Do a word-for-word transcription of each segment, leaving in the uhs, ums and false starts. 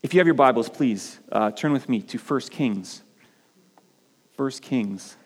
If you have your Bibles, please uh, turn with me to First Kings. First Kings.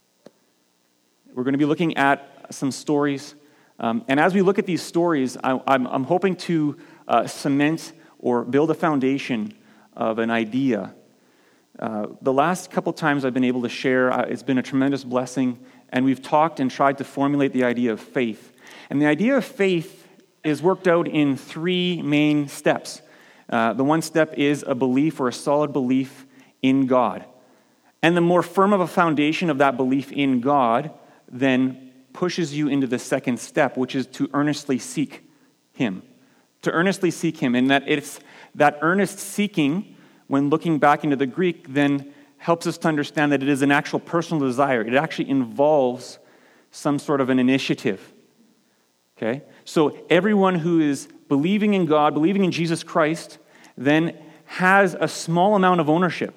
We're going to be looking at some stories. Um, and as we look at these stories, I, I'm, I'm hoping to uh, cement or build a foundation of an idea. Uh, the last couple times I've been able to share, uh, it's been a tremendous blessing. And we've talked and tried to formulate the idea of faith. And the idea of faith is worked out in three main steps. Uh, the one step is a belief or a solid belief in God. And the more firm of a foundation of that belief in God then pushes you into the second step, which is to earnestly seek Him. To earnestly seek Him. And that it's that earnest seeking, when looking back into the Greek, then helps us to understand that it is an actual personal desire. It actually involves some sort of an initiative. Okay? So everyone who is believing in God, believing in Jesus Christ, then has a small amount of ownership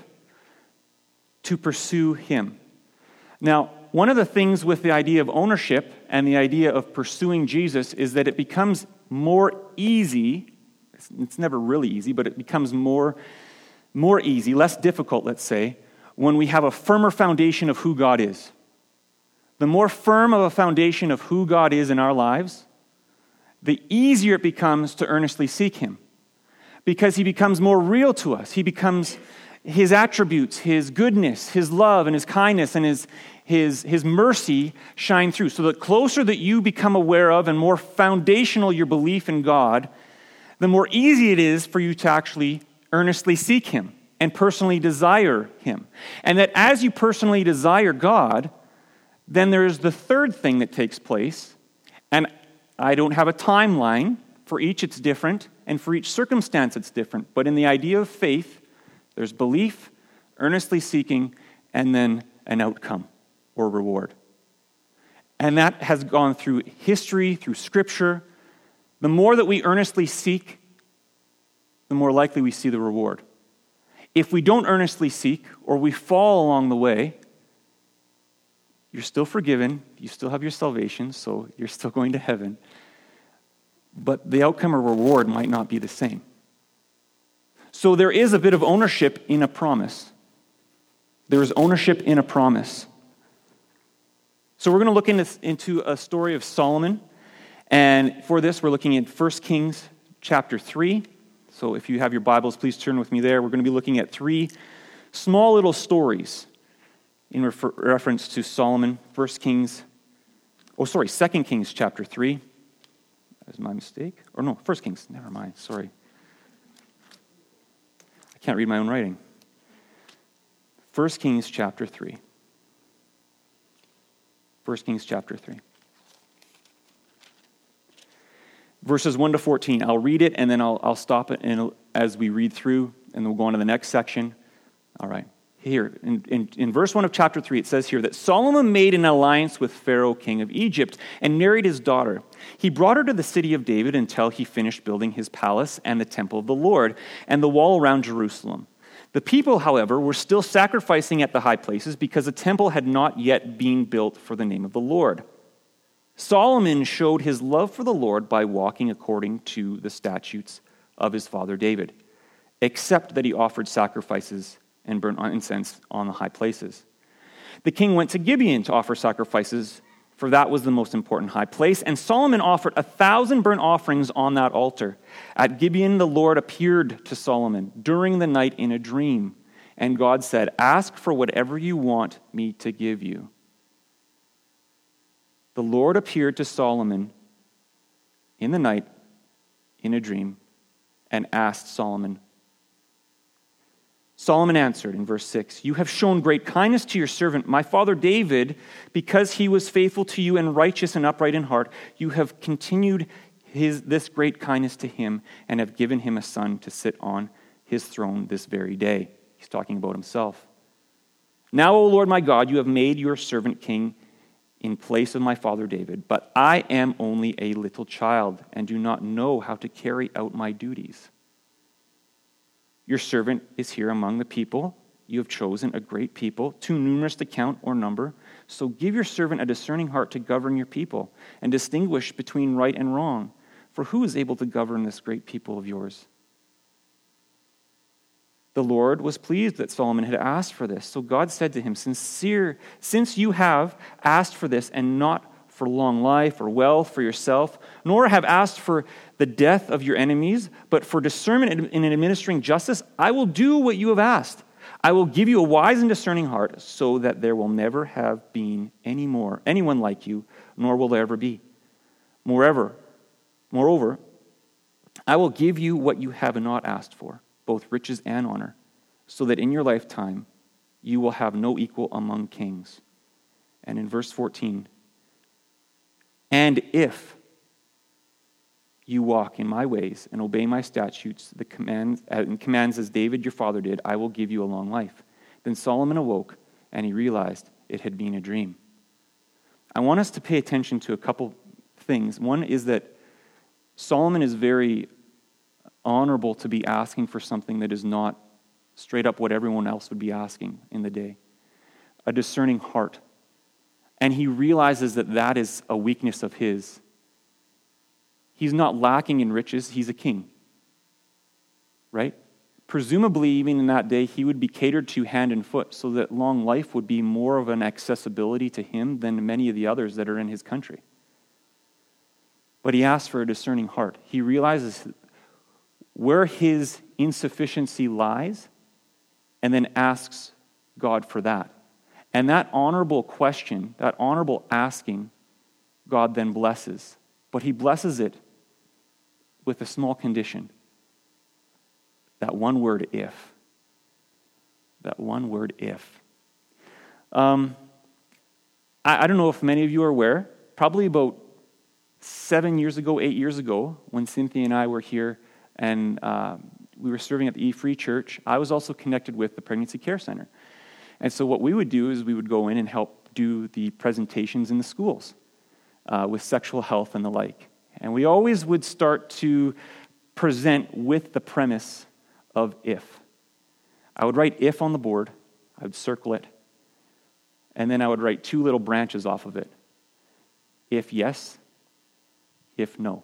to pursue Him. Now, one of the things with the idea of ownership and the idea of pursuing Jesus is that it becomes more easy. It's, it's never really easy, but it becomes more, more easy, less difficult, let's say, when we have a firmer foundation of who God is. The more firm of a foundation of who God is in our lives, the easier it becomes to earnestly seek Him. Because He becomes more real to us. He becomes, His attributes, His goodness, His love, and His kindness, and His, His, His mercy shine through. So the closer that you become aware of and more foundational your belief in God, the more easy it is for you to actually earnestly seek Him and personally desire Him. And that as you personally desire God, then there's the third thing that takes place. And I don't have a timeline. For each it's different, and for each circumstance it's different. But in the idea of faith, there's belief, earnestly seeking, and then an outcome or reward. And that has gone through history, through Scripture. The more that we earnestly seek, the more likely we see the reward. If we don't earnestly seek, or we fall along the way, you're still forgiven, you still have your salvation, so you're still going to heaven. But the outcome or reward might not be the same. So there is a bit of ownership in a promise. There is ownership in a promise. So we're going to look into, into a story of Solomon. And for this, we're looking at First Kings chapter three. So if you have your Bibles, please turn with me there. We're going to be looking at three small little stories in refer- reference to Solomon. First Kings, oh sorry, Second Kings chapter three. That was my mistake. Or no, First Kings, never mind, sorry. I can't read my own writing. First Kings chapter three. First Kings chapter three. Verses one to fourteen. I'll read it and then I'll, I'll stop it and as we read through, and then we'll go on to the next section. All right. Here, in, in, in verse one of chapter three, it says here that Solomon made an alliance with Pharaoh, king of Egypt, and married his daughter. He brought her to the city of David until he finished building his palace and the temple of the Lord and the wall around Jerusalem. The people, however, were still sacrificing at the high places because the temple had not yet been built for the name of the Lord. Solomon showed his love for the Lord by walking according to the statutes of his father David, except that he offered sacrifices and burnt incense on the high places. The king went to Gibeon to offer sacrifices, for that was the most important high place, and Solomon offered a thousand burnt offerings on that altar. At Gibeon, the Lord appeared to Solomon during the night in a dream, and God said, "Ask for whatever you want me to give you." The Lord appeared to Solomon in the night in a dream and asked Solomon. Solomon answered in verse six, "You have shown great kindness to your servant, my father David, because he was faithful to you and righteous and upright in heart. You have continued his, this great kindness to him and have given him a son to sit on his throne this very day." He's talking about himself. "Now, O Lord my God, you have made your servant king in place of my father David, but I am only a little child and do not know how to carry out my duties. Your servant is here among the people. You have chosen a great people, too numerous to count or number. So give your servant a discerning heart to govern your people and distinguish between right and wrong. For who is able to govern this great people of yours?" The Lord was pleased that Solomon had asked for this. So God said to him, Sincere, since you have asked for this and not for long life or wealth for yourself, nor have asked for the death of your enemies, but for discernment in administering justice, I will do what you have asked. I will give you a wise and discerning heart so that there will never have been any more anyone like you, nor will there ever be. Moreover, moreover, I will give you what you have not asked for, both riches and honor, so that in your lifetime you will have no equal among kings. And in verse fourteen, and if you walk in my ways and obey my statutes, the commands, and commands as David your father did, I will give you a long life. Then Solomon awoke, and he realized it had been a dream. I want us to pay attention to a couple things. One is that Solomon is very honorable to be asking for something that is not straight up what everyone else would be asking in the day. A discerning heart. And he realizes that that is a weakness of his. He's not lacking in riches. He's a king. Right? Presumably, even in that day, he would be catered to hand and foot so that long life would be more of an accessibility to him than many of the others that are in his country. But he asks for a discerning heart. He realizes where his insufficiency lies and then asks God for that. And that honorable question, that honorable asking, God then blesses. But he blesses it with a small condition. That one word, if. That one word, if. Um, I, I don't know if many of you are aware, probably about seven years ago, eight years ago, when Cynthia and I were here and uh, we were serving at the E-Free Church, I was also connected with the Pregnancy Care Center. And so what we would do is we would go in and help do the presentations in the schools uh, with sexual health and the like. And we always would start to present with the premise of if. I would write if on the board, I would circle it, and then I would write two little branches off of it. If yes, if no.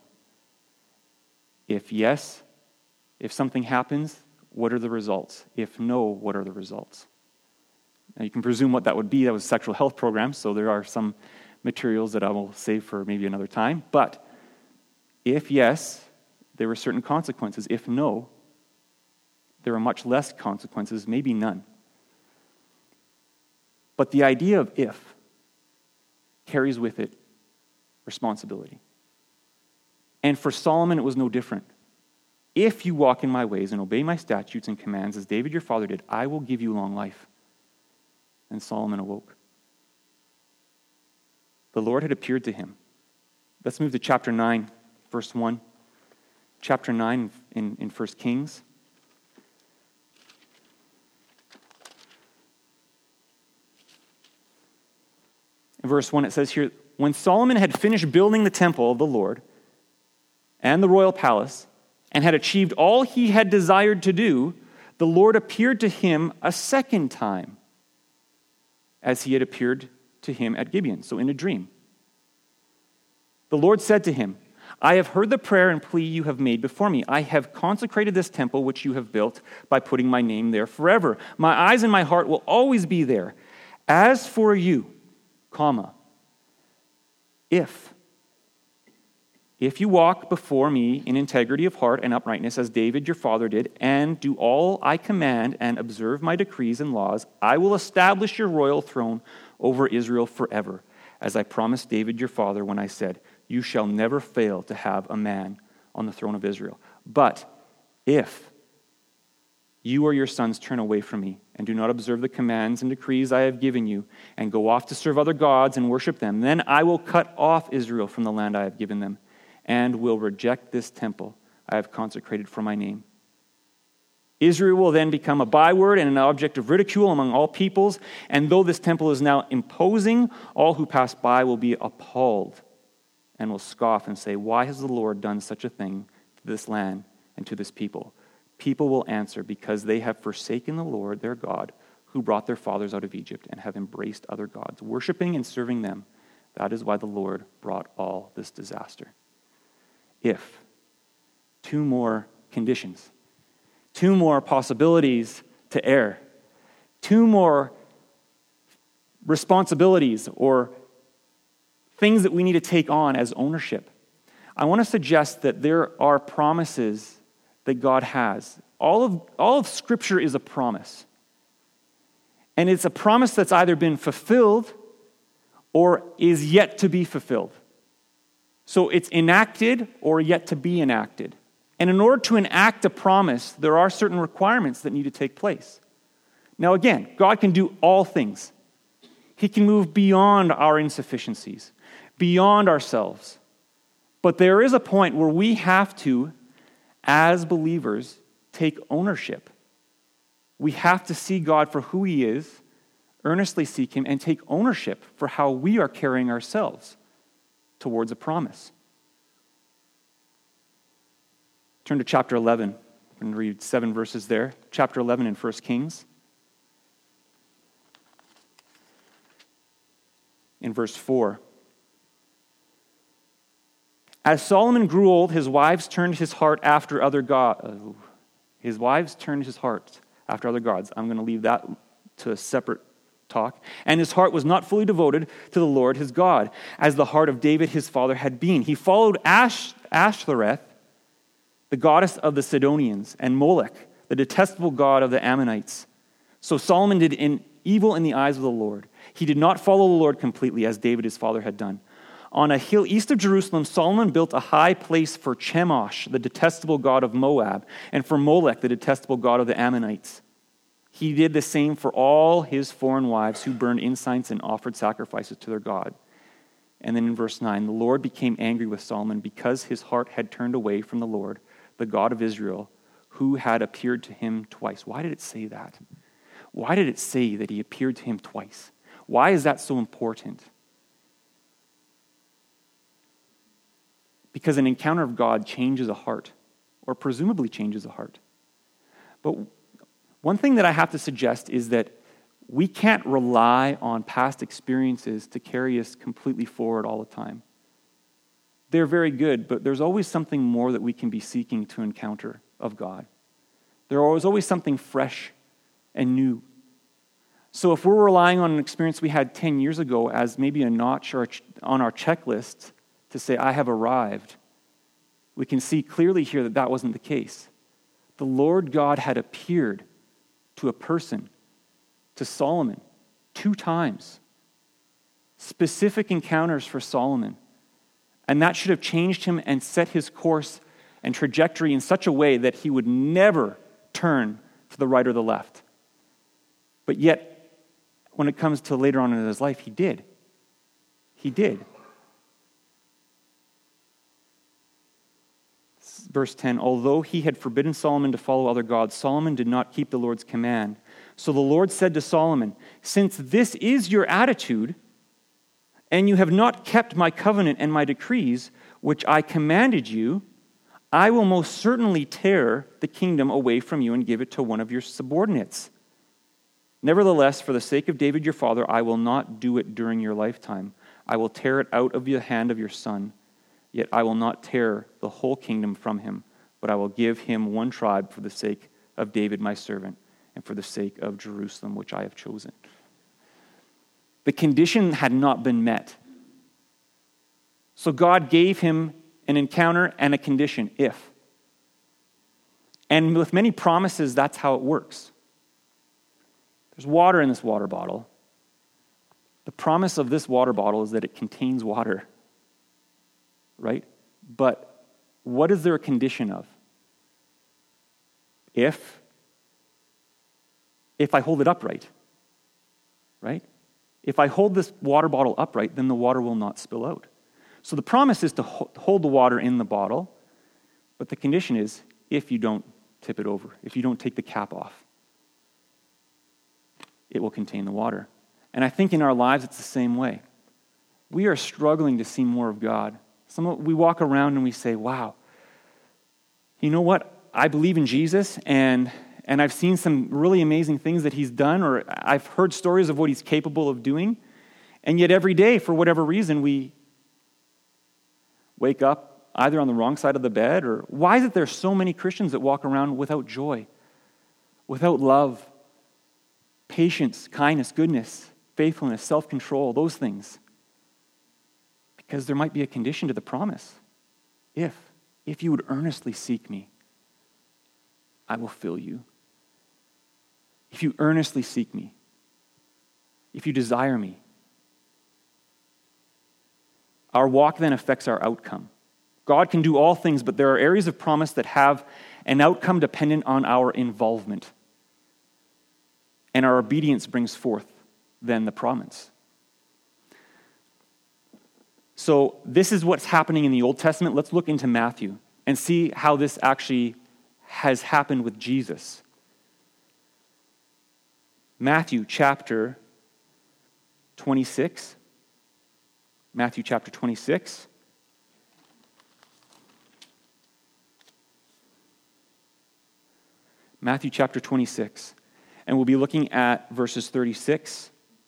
If yes, if something happens, what are the results? If no, what are the results? Now you can presume what that would be. That was a sexual health program, so there are some materials that I will save for maybe another time. But if yes, there were certain consequences. If no, there are much less consequences, maybe none. But the idea of if carries with it responsibility. And for Solomon, it was no different. If you walk in my ways and obey my statutes and commands, as David your father did, I will give you long life. And Solomon awoke. The Lord had appeared to him. Let's move to chapter nine, verse one. Chapter nine in, in First Kings. In verse one, it says here, when Solomon had finished building the temple of the Lord and the royal palace, and had achieved all he had desired to do, the Lord appeared to him a second time, as he had appeared to him at Gibeon, so in a dream. The Lord said to him, I have heard the prayer and plea you have made before me. I have consecrated this temple which you have built by putting my name there forever. My eyes and my heart will always be there. As for you, comma, if If you walk before me in integrity of heart and uprightness, as David your father did, and do all I command and observe my decrees and laws, I will establish your royal throne over Israel forever, as I promised David your father when I said, you shall never fail to have a man on the throne of Israel. But if you or your sons turn away from me and do not observe the commands and decrees I have given you and go off to serve other gods and worship them, then I will cut off Israel from the land I have given them, and will reject this temple I have consecrated for my name. Israel will then become a byword and an object of ridicule among all peoples, and though this temple is now imposing, all who pass by will be appalled and will scoff and say, why has the Lord done such a thing to this land and to this people? People will answer, because they have forsaken the Lord their God, who brought their fathers out of Egypt, and have embraced other gods, worshiping and serving them. That is why the Lord brought all this disaster. If. Two more conditions. two more possibilities to err, two more responsibilities or things that we need to take on as ownership. I want to suggest that there are promises that God has. All of, all of Scripture is a promise. And it's a promise that's either been fulfilled or is yet to be fulfilled. So it's enacted or yet to be enacted. And in order to enact a promise, there are certain requirements that need to take place. Now again, God can do all things. He can move beyond our insufficiencies, beyond ourselves. But there is a point where we have to, as believers, take ownership. We have to see God for who He is, earnestly seek Him, and take ownership for how we are carrying ourselves towards a promise. Turn to chapter eleven. I'm going to read seven verses there. Chapter eleven in First Kings. In verse four. As Solomon grew old, his wives turned his heart after other gods. Oh, his wives turned his heart after other gods. I'm going to leave that to a separate talk. And his heart was not fully devoted to the Lord his God, as the heart of David his father had been. He followed Ash, Ashtoreth, the goddess of the Sidonians, and Molech, the detestable god of the Ammonites. So Solomon did in evil in the eyes of the Lord. He did not follow the Lord completely, as David his father had done. On a hill east of Jerusalem, Solomon built a high place for Chemosh, the detestable god of Moab, and for Molech, the detestable god of the Ammonites. He did the same for all his foreign wives who burned incense and offered sacrifices to their God. And then in verse nine, the Lord became angry with Solomon because his heart had turned away from the Lord, the God of Israel, who had appeared to him twice. Why did it say that? Why did it say that he appeared to him twice? Why is that so important? Because an encounter of God changes a heart, or presumably changes a heart. But one thing that I have to suggest is that we can't rely on past experiences to carry us completely forward all the time. They're very good, but there's always something more that we can be seeking to encounter of God. There is always something fresh and new. So if we're relying on an experience we had ten years ago as maybe a notch or on our checklist to say, I have arrived, we can see clearly here that that wasn't the case. The Lord God had appeared to a person, to Solomon, two times. Specific encounters for Solomon. And that should have changed him and set his course and trajectory in such a way that he would never turn to the right or the left. But yet, when it comes to later on in his life, he did. He did. Verse ten, although he had forbidden Solomon to follow other gods, Solomon did not keep the Lord's command. So the Lord said to Solomon, since this is your attitude, and you have not kept my covenant and my decrees, which I commanded you, I will most certainly tear the kingdom away from you and give it to one of your subordinates. Nevertheless, for the sake of David your father, I will not do it during your lifetime. I will tear it out of the hand of your son. Yet I will not tear the whole kingdom from him, but I will give him one tribe for the sake of David my servant, and for the sake of Jerusalem, which I have chosen. The condition had not been met. So God gave him an encounter and a condition, if. And with many promises, that's how it works. There's water in this water bottle. The promise of this water bottle is that it contains water. Right? But what is there a condition of? If, if I hold it upright, right? If I hold this water bottle upright, then the water will not spill out. So the promise is to hold the water in the bottle, but the condition is if you don't tip it over, if you don't take the cap off, it will contain the water. And I think in our lives it's the same way. We are struggling to see more of God. Some, we walk around and we say, wow, you know what? I believe in Jesus, and, and I've seen some really amazing things that he's done, or I've heard stories of what he's capable of doing, and yet every day, for whatever reason, we wake up either on the wrong side of the bed, or why is it there so many Christians that walk around without joy, without love, patience, kindness, goodness, faithfulness, self-control, those things. Because there might be a condition to the promise. If, if you would earnestly seek me, I will fill you. If you earnestly seek me, if you desire me. Our walk then affects our outcome. God can do all things, but there are areas of promise that have an outcome dependent on our involvement. And our obedience brings forth then the promise. So this is what's happening in the Old Testament. Let's look into Matthew and see how this actually has happened with Jesus. Matthew chapter twenty-six. Matthew chapter twenty-six. Matthew chapter twenty-six. And we'll be looking at verses thirty-six.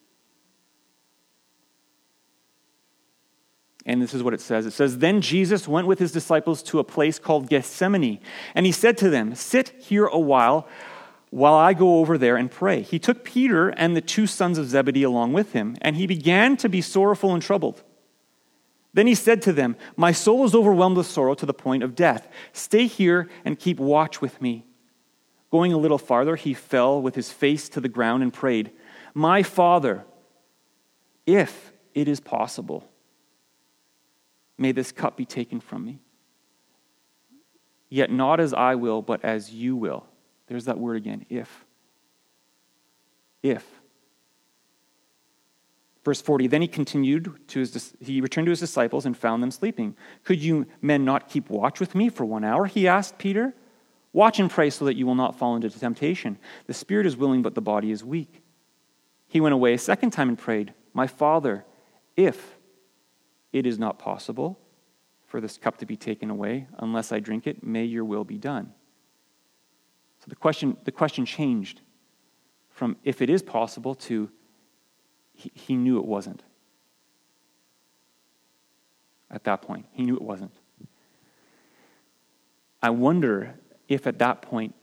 And this is what it says. It says, "Then Jesus went with his disciples to a place called Gethsemane, and he said to them, 'Sit here a while, while I go over there and pray.' He took Peter and the two sons of Zebedee along with him, and he began to be sorrowful and troubled. Then he said to them, 'My soul is overwhelmed with sorrow to the point of death. Stay here and keep watch with me.' Going a little farther, he fell with his face to the ground and prayed, 'My Father, if it is possible, may this cup be taken from me. Yet not as I will, but as you will.'" There's that word again, if. If. Verse forty, "Then he continued to his, he returned to his disciples and found them sleeping. 'Could you men not keep watch with me for one hour?' he asked Peter. 'Watch and pray so that you will not fall into temptation. The spirit is willing, but the body is weak.' He went away a second time and prayed, 'My Father, if it is not possible for this cup to be taken away, unless I drink it, may your will be done.'" So the question, the question changed from if it is possible to he, he knew it wasn't. At that point, he knew it wasn't. I wonder if at that point,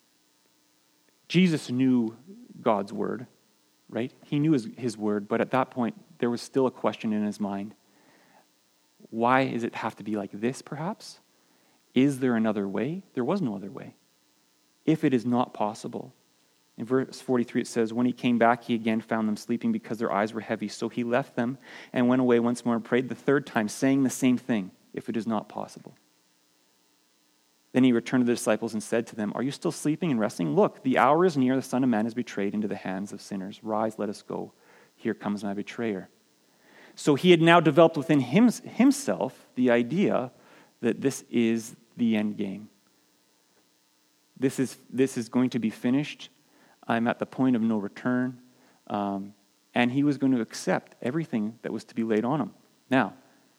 Jesus knew God's word, right? He knew his, his word, but at that point, there was still a question in his mind. Why does it have to be like this, perhaps? Is there another way? There was no other way. If it is not possible. In verse forty-three, it says, "When he came back, he again found them sleeping because their eyes were heavy. So he left them and went away once more and prayed the third time, saying the same thing, if it is not possible. Then he returned to the disciples and said to them, 'Are you still sleeping and resting? Look, the hour is near, the Son of Man is betrayed into the hands of sinners. Rise, let us go. Here comes my betrayer.'" So he had now developed within him, himself the idea that this is the end game. This is, this is going to be finished. I'm at the point of no return. Um, and he was going to accept everything that was to be laid on him. Now,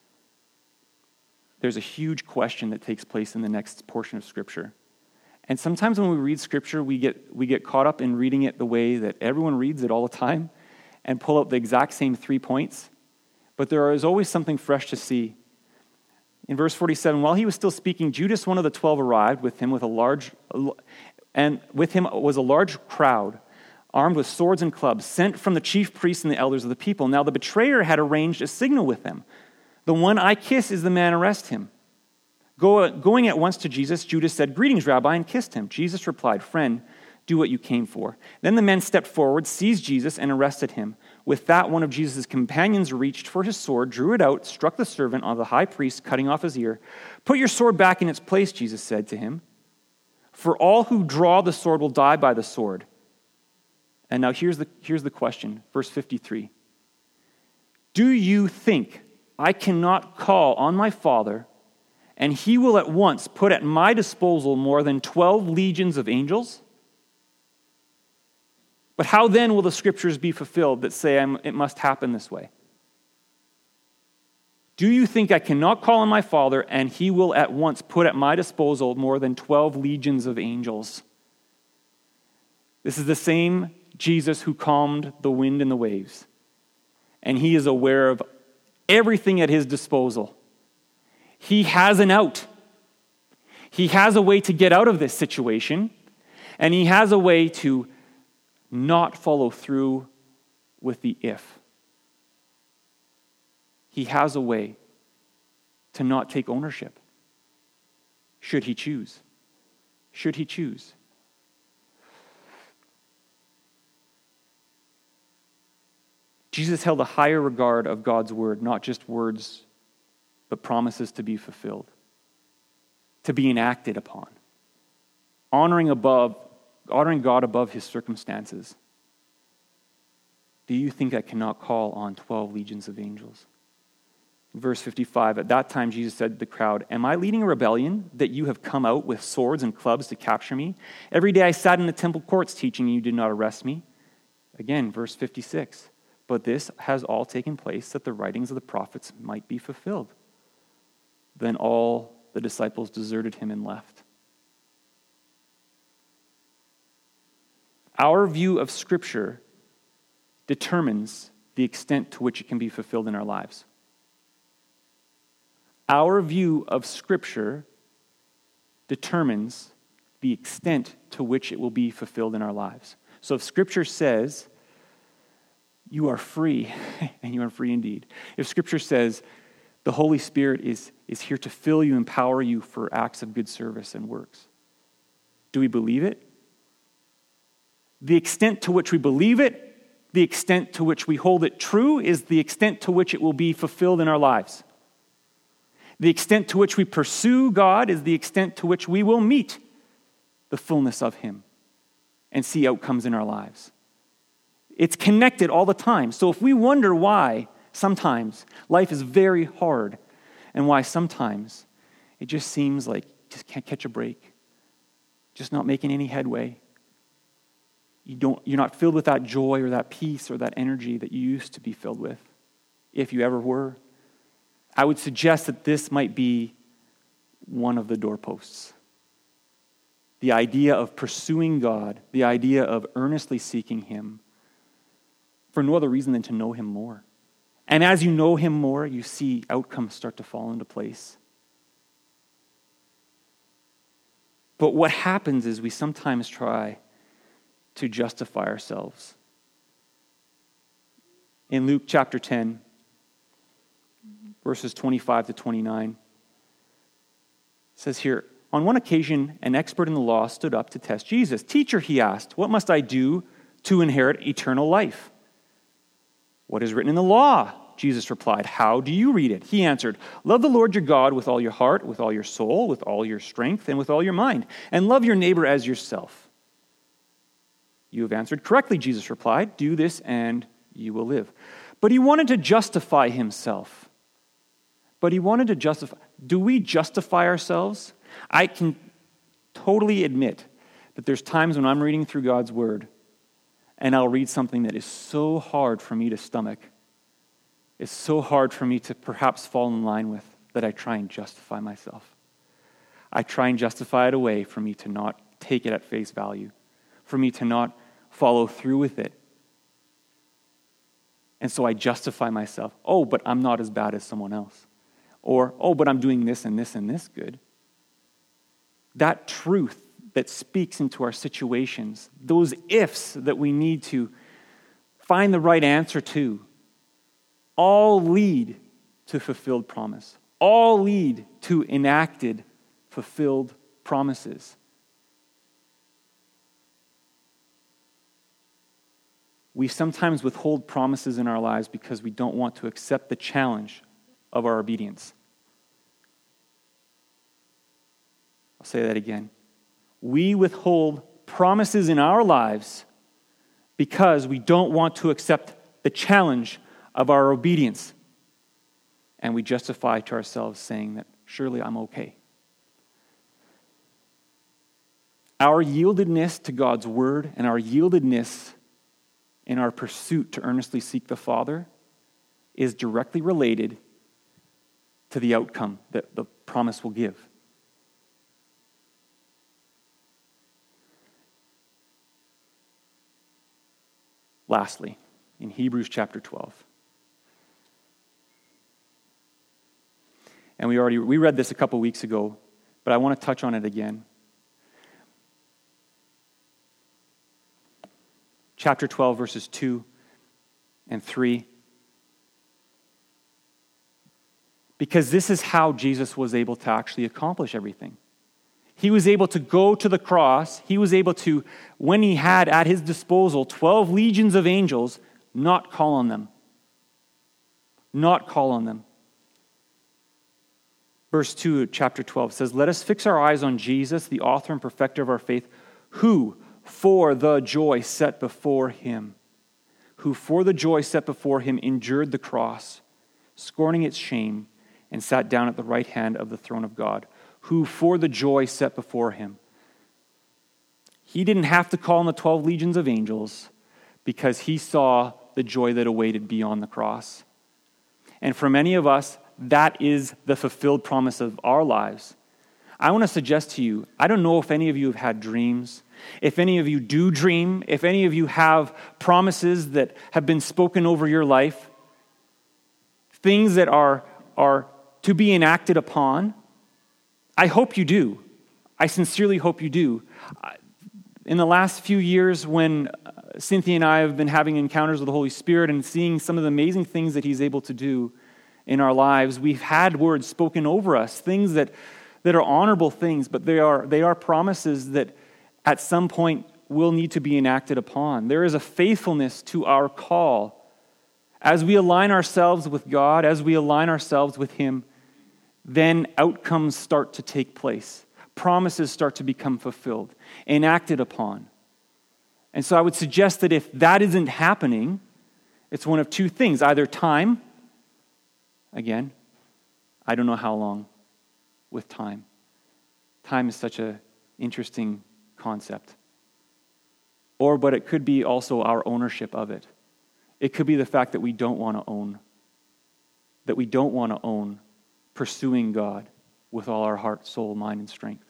there's a huge question that takes place in the next portion of Scripture. And sometimes when we read Scripture, we get, we get caught up in reading it the way that everyone reads it all the time and pull out the exact same three points. But there is always something fresh to see. In verse forty-seven, "While he was still speaking, Judas, one of the twelve, arrived with him with a large, and with him was a large crowd, armed with swords and clubs, sent from the chief priests and the elders of the people. Now the betrayer had arranged a signal with them. 'The one I kiss is the man, arrest him.' Go, going at once to Jesus, Judas said, 'Greetings, Rabbi,' and kissed him. Jesus replied, 'Friend, do what you came for.' Then the men stepped forward, seized Jesus, and arrested him. With that, one of Jesus' companions reached for his sword, drew it out, struck the servant of the high priest, cutting off his ear. 'Put your sword back in its place,' Jesus said to him. 'For all who draw the sword will die by the sword.'" And now here's the, here's the question, verse fifty-three. "Do you think I cannot call on my Father, and he will at once put at my disposal more than twelve legions of angels? But how then will the Scriptures be fulfilled that say I'm, it must happen this way? Do you think I cannot call on my Father, and he will at once put at my disposal more than twelve legions of angels?" This is the same Jesus who calmed the wind and the waves. And he is aware of everything at his disposal. He has an out. He has a way to get out of this situation. And he has a way to not follow through with the if. He has a way to not take ownership, should he choose. Should he choose. Jesus held a higher regard of God's word, not just words, but promises to be fulfilled, to be enacted upon, honoring above, honoring God above his circumstances. Do you think I cannot call on twelve legions of angels? Verse fifty-five, at that time Jesus said to the crowd, am I leading a rebellion that you have come out with swords and clubs to capture me? Every day I sat in the temple courts teaching, and you did not arrest me. Again, verse fifty-six, but this has all taken place that the writings of the prophets might be fulfilled. Then all the disciples deserted him and left. Our view of Scripture determines the extent to which it can be fulfilled in our lives. Our view of Scripture determines the extent to which it will be fulfilled in our lives. So if Scripture says, you are free, and you are free indeed. If Scripture says, the Holy Spirit is, is here to fill you, empower you for acts of good service and works, do we believe it? The extent to which we believe it, the extent to which we hold it true, is the extent to which it will be fulfilled in our lives. The extent to which we pursue God is the extent to which we will meet the fullness of him and see outcomes in our lives. It's connected all the time. So if we wonder why sometimes life is very hard and why sometimes it just seems like you just can't catch a break, just not making any headway, you don't, you're not filled with that joy or that peace or that energy that you used to be filled with, if you ever were, I would suggest that this might be one of the doorposts. The idea of pursuing God, the idea of earnestly seeking him for no other reason than to know him more. And as you know him more, you see outcomes start to fall into place. But what happens is we sometimes try to justify ourselves. In Luke chapter ten, verses twenty-five to twenty-nine, it says here, on one occasion, an expert in the law stood up to test Jesus. Teacher, he asked, what must I do to inherit eternal life? What is written in the law? Jesus replied, how do you read it? He answered, love the Lord your God with all your heart, with all your soul, with all your strength, and with all your mind, and love your neighbor as yourself. You have answered correctly, Jesus replied. Do this and you will live. But he wanted to justify himself. But he wanted to justify. Do we justify ourselves? I can totally admit that there's times when I'm reading through God's word and I'll read something that is so hard for me to stomach. It's so hard for me to perhaps fall in line with that I try and justify myself. I try and justify it away for me to not take it at face value, for me to not follow through with it. And so I justify myself. Oh, but I'm not as bad as someone else. Or, oh, but I'm doing this and this and this good. That truth that speaks into our situations, those ifs that we need to find the right answer to, all lead to fulfilled promise. All lead to enacted, fulfilled promises. We sometimes withhold promises in our lives because we don't want to accept the challenge of our obedience. I'll say that again. We withhold promises in our lives because we don't want to accept the challenge of our obedience. And we justify to ourselves saying that, surely I'm okay. Our yieldedness to God's word and our yieldedness in our pursuit to earnestly seek the Father is directly related to the outcome that the promise will give. Lastly, in Hebrews chapter twelve. And we already we read this a couple weeks ago, but I want to touch on it again. chapter twelve, verses two and three. Because this is how Jesus was able to actually accomplish everything. He was able to go to the cross. He was able to, when he had at his disposal twelve legions of angels, not call on them. Not call on them. Verse two of chapter twelve says, "Let us fix our eyes on Jesus, the author and perfecter of our faith, who for the joy set before him, who for the joy set before him endured the cross, scorning its shame, and sat down at the right hand of the throne of God." Who for the joy set before him. He didn't have to call on the twelve legions of angels because he saw the joy that awaited beyond the cross. And for many of us, that is the fulfilled promise of our lives. I want to suggest to you, I don't know if any of you have had dreams, if any of you do dream, if any of you have promises that have been spoken over your life, things that are, are to be enacted upon. I hope you do. I sincerely hope you do. In the last few years, when Cynthia and I have been having encounters with the Holy Spirit and seeing some of the amazing things that he's able to do in our lives, we've had words spoken over us, things that, that are honorable things, but they are, they are promises that at some point will need to be enacted upon. There is a faithfulness to our call. As we align ourselves with God, as we align ourselves with him, then outcomes start to take place. Promises start to become fulfilled, enacted upon. And so I would suggest that if that isn't happening, it's one of two things. Either time, again, I don't know how long with time. Time is such an interesting concept. Or, but it could be also our ownership of it. It could be the fact that we don't want to own, that we don't want to own pursuing God with all our heart, soul, mind, and strength.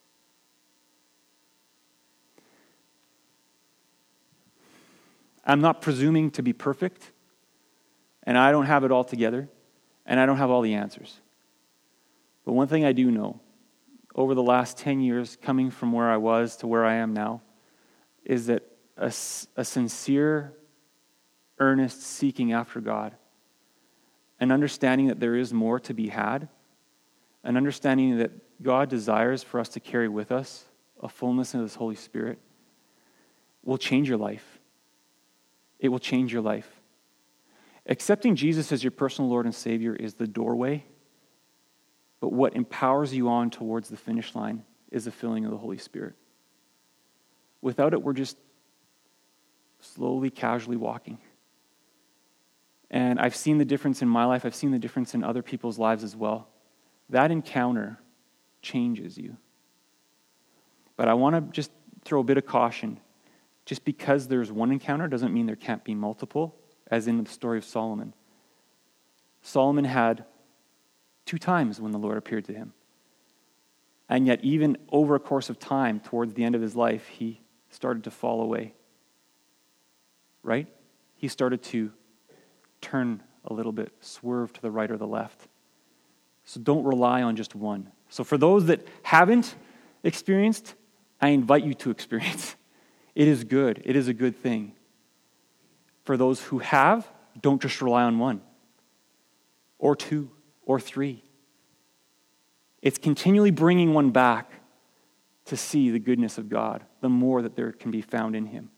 I'm not presuming to be perfect, and I don't have it all together, and I don't have all the answers. But one thing I do know, over the last ten years, coming from where I was to where I am now, is that a, a sincere, earnest seeking after God, an understanding that there is more to be had, an understanding that God desires for us to carry with us a fullness of His Holy Spirit, will change your life. It will change your life. Accepting Jesus as your personal Lord and Savior is the doorway, but what empowers you on towards the finish line is the filling of the Holy Spirit. Without it, we're just slowly, casually walking. And I've seen the difference in my life. I've seen the difference in other people's lives as well. That encounter changes you. But I want to just throw a bit of caution. Just because there's one encounter doesn't mean there can't be multiple, as in the story of Solomon. Solomon had two times when the Lord appeared to him. And yet, even over a course of time, towards the end of his life, he started to fall away. Right? He started to turn a little bit, swerve to the right or the left. So don't rely on just one. So for those that haven't experienced, I invite you to experience. It is good. It is a good thing. For those who have, don't just rely on one or two or three. It's continually bringing one back to see the goodness of God, the more that there can be found in Him.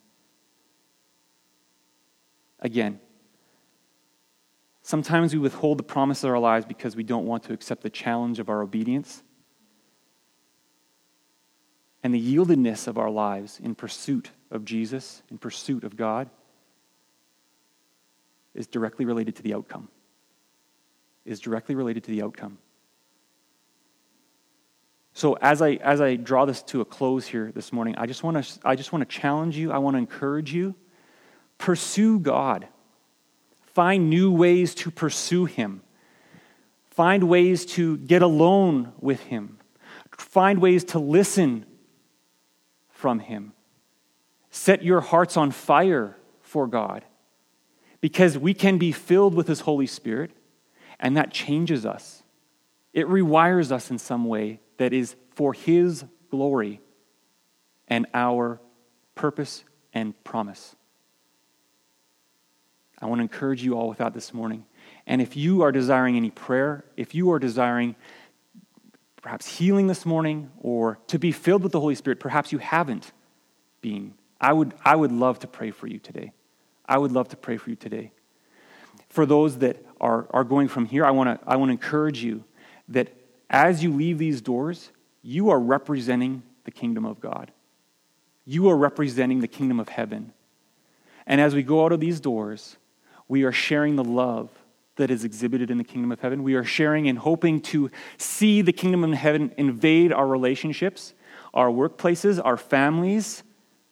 Again, sometimes we withhold the promise of our lives because we don't want to accept the challenge of our obedience and the yieldedness of our lives in pursuit of Jesus, in pursuit of God, is directly related to the outcome. Is directly related to the outcome. So as I as I draw this to a close here this morning, I just want to I just want to challenge you. I want to encourage you. Pursue God. Find new ways to pursue Him. Find ways to get alone with Him. Find ways to listen from Him. Set your hearts on fire for God, because we can be filled with His Holy Spirit, and that changes us. It rewires us in some way that is for His glory and our purpose and promise. I want to encourage you all with that this morning. And if you are desiring any prayer, if you are desiring perhaps healing this morning or to be filled with the Holy Spirit, perhaps you haven't been, I would, I would love to pray for you today. I would love to pray for you today. For those that are, are going from here, I want to I want to encourage you that as you leave these doors, you are representing the kingdom of God. You are representing the kingdom of heaven. And as we go out of these doors, we are sharing the love that is exhibited in the kingdom of heaven. We are sharing and hoping to see the kingdom of heaven invade our relationships, our workplaces, our families,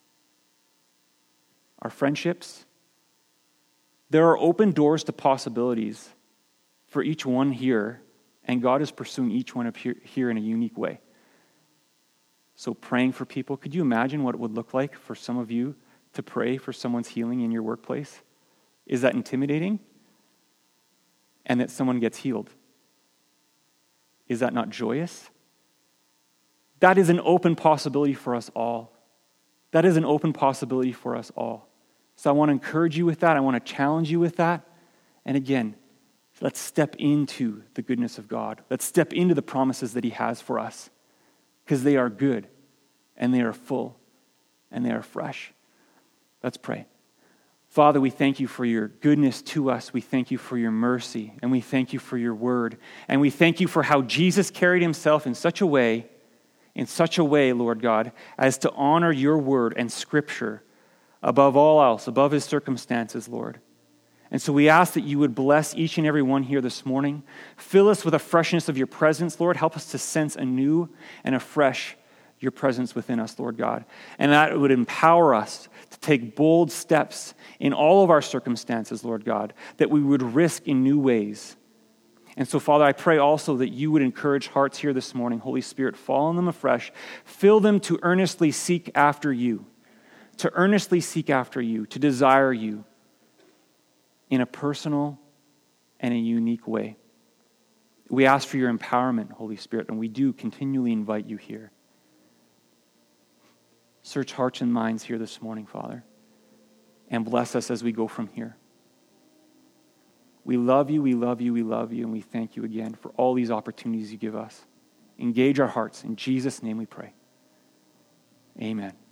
our friendships. There are open doors to possibilities for each one here, and God is pursuing each one of here, here in a unique way. So praying for people, could you imagine what it would look like for some of you to pray for someone's healing in your workplace? Is that intimidating? And that someone gets healed? Is that not joyous? That is an open possibility for us all. That is an open possibility for us all. So I want to encourage you with that. I want to challenge you with that. And again, let's step into the goodness of God. Let's step into the promises that He has for us, because they are good, and they are full, and they are fresh. Let's pray. Father, we thank you for your goodness to us. We thank you for your mercy, and we thank you for your word. And we thank you for how Jesus carried himself in such a way, in such a way, Lord God, as to honor your word and scripture above all else, above his circumstances, Lord. And so we ask that you would bless each and every one here this morning. Fill us with a freshness of your presence, Lord. Help us to sense anew and afresh your presence within us, Lord God. And that it would empower us to take bold steps in all of our circumstances, Lord God, that we would risk in new ways. And so, Father, I pray also that you would encourage hearts here this morning. Holy Spirit, fall on them afresh. Fill them to earnestly seek after you, to earnestly seek after you, to desire you in a personal and a unique way. We ask for your empowerment, Holy Spirit, and we do continually invite you here. Search hearts and minds here this morning, Father, and bless us as we go from here. We love you, we love you, we love you, and we thank you again for all these opportunities you give us. Engage our hearts. In Jesus' name we pray. Amen.